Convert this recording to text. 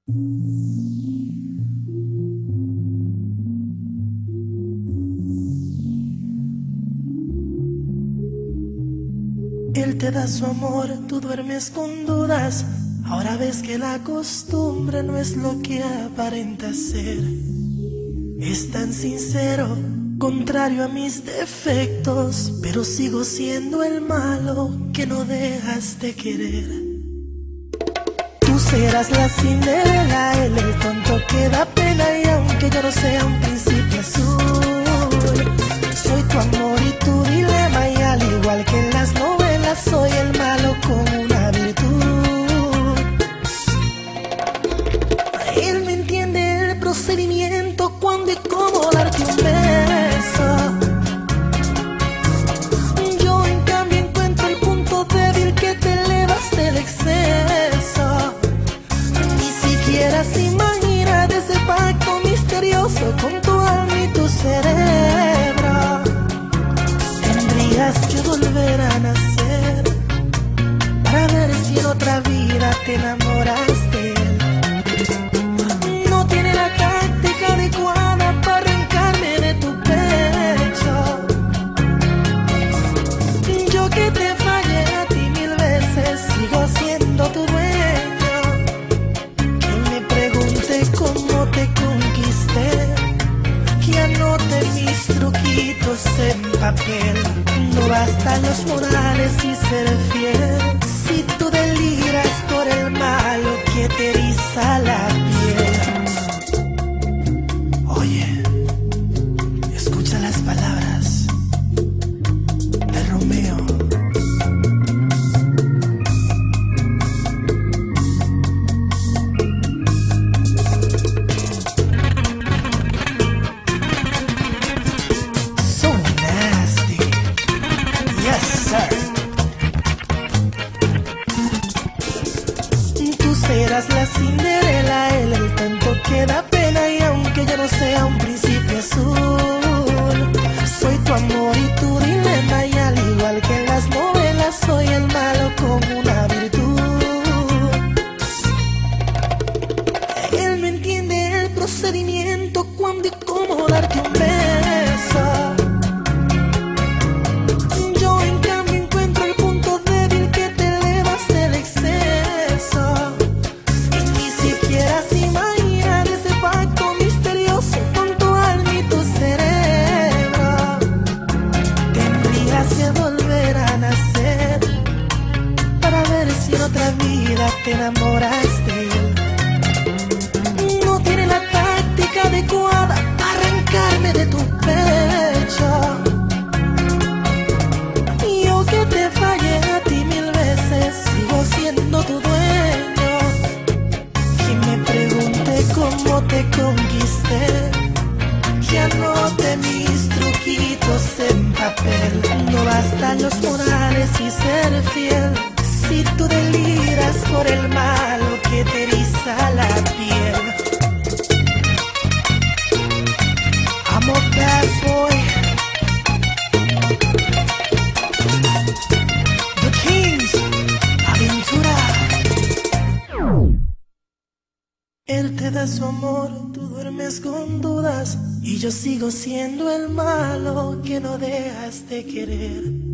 Él te da su amor, tú duermes con dudas. Ahora ves que la costumbre no es lo que aparenta ser. Es tan sincero, contrario a mis defectos, pero sigo siendo el malo que no dejas de querer. Tú serás la Cinderela, él el tonto que da pena, y aunque yo no sea un príncipe azul, soy tu amor y tu dilema, y al igual que en las novelas soy el malo con una virtud. Él me entiende el procedimiento, cuándo y cómo darte un beso. Yo en cambio encuentro el punto débil que te elevas del exceso. Ni siquiera se imagina de ese pacto misterioso con tu alma y tu cerebro. Tendrías que volver a nacer para ver si en otra vida te enamoras de él. No tiene la táctica adecuada para arrancarme de tu pecho. Yo que te fallé a ti 1000 veces, sigo siendo tu dueño. Que me pregunte cómo te conquisté, que anote mis truquitos en papel. No bastan los morales y ser fiel, si tú deliras por el malo que te eriza la piel. Oye, escucha las palabras de Romeo. So nasty, yes sir. Tú serás la Cinderela, él el tonto que da pena, y aunque yo no sea un príncipe azul, soy tu amor y tu dilema, y al igual que en las novelas soy el malo con una virtud. Él me entiende el procedimiento, cuándo y cómo darte un beso. Yo en cambio encuentro el punto débil que te elevas del exceso. Y ni siquiera se imagina de ese pacto misterioso con tu alma y tu cerebro. Tendrías que volver a nacer para ver si en otra vida te enamoras de él. No tiene la táctica adecuada para arrancarme de tu pecho. Yo que te fallé a ti 1000 veces, sigo siendo tu dueño. Que me pregunte cómo te conquisté, que anote mis truquitos en papel. No bastan los morales y ser fiel, si tú deliras por el malo que te eriza la piel. I'm a bad boy, The Kings, Aventura. Él te da su amor, tú duermes con dudas, y yo sigo siendo el malo que no dejas de querer.